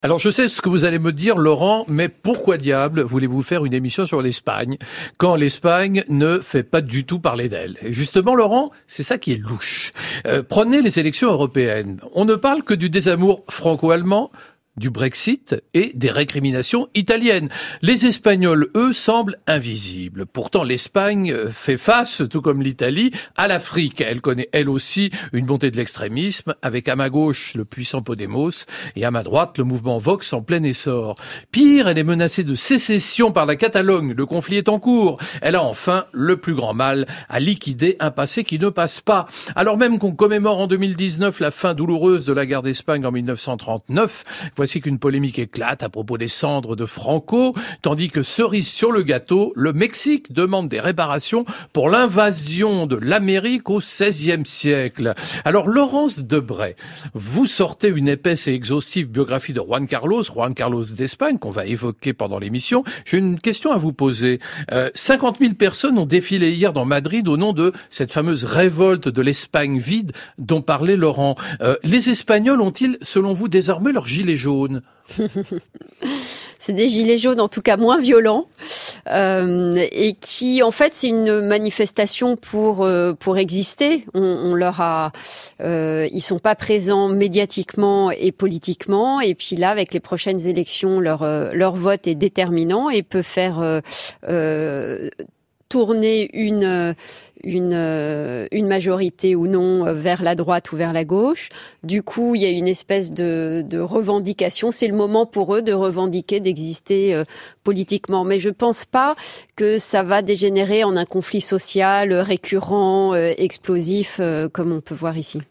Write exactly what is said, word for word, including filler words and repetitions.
Alors je sais ce que vous allez me dire, Laurent, mais pourquoi diable voulez-vous faire une émission sur l'Espagne quand l'Espagne ne fait pas du tout parler d'elle? Et justement, Laurent, c'est ça qui est louche. Euh, prenez les élections européennes. On ne parle que du désamour franco-allemand, du Brexit et des récriminations italiennes. Les Espagnols, eux, semblent invisibles. Pourtant, l'Espagne fait face, tout comme l'Italie, à l'Afrique. Elle connaît, elle aussi, une montée de l'extrémisme, avec à ma gauche le puissant Podemos et à ma droite le mouvement Vox en plein essor. Pire, elle est menacée de sécession par la Catalogne. Le conflit est en cours. Elle a enfin le plus grand mal à liquider un passé qui ne passe pas. Alors même qu'on commémore en deux mille dix-neuf la fin douloureuse de la guerre d'Espagne en mille neuf cent trente-neuf, voici qu'une polémique éclate à propos des cendres de Franco, tandis que cerise sur le gâteau, le Mexique demande des réparations pour l'invasion de l'Amérique au seizième siècle. Alors, Laurence Debray, vous sortez une épaisse et exhaustive biographie de Juan Carlos, Juan Carlos d'Espagne, qu'on va évoquer pendant l'émission. J'ai une question à vous poser. Euh, cinquante mille personnes ont défilé hier dans Madrid au nom de cette fameuse révolte de l'Espagne vide dont parlait Laurent. Euh, les Espagnols ont-ils, selon vous, désormais leur gilet jaune? C'est des gilets jaunes, en tout cas moins violents, euh, et qui, en fait, c'est une manifestation pour euh, pour exister. On, on leur a, euh, ils sont pas présents médiatiquement et politiquement, et puis là, avec les prochaines élections, leur euh, leur vote est déterminant et peut faire euh, euh, tourner une une une majorité ou non vers la droite ou vers la gauche. Du coup, il y a une espèce de de revendication. C'est le moment pour eux de revendiquer, d'exister euh, politiquement. Mais je pense pas que ça va dégénérer en un conflit social récurrent, euh, explosif, euh, comme on peut voir ici.